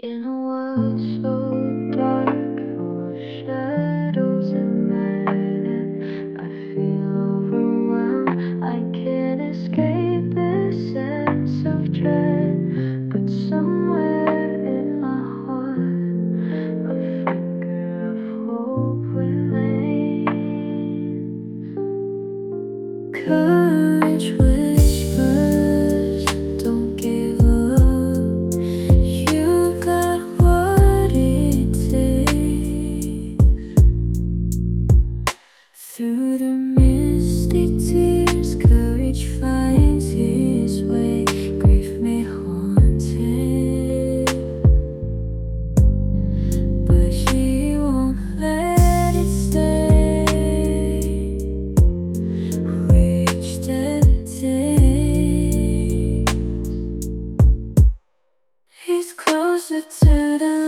In a world so dark, full of shadows and madness, I feel overwhelmed. I can't escape this sense of dread, but somewhere in my heart, a flicker of hope remains. Courage whispers, don't give up. You got what it takes. Through the misty tears, courage finds its way. Grief may haunt him, but he won't let it stay. Reach the day, he's closer to the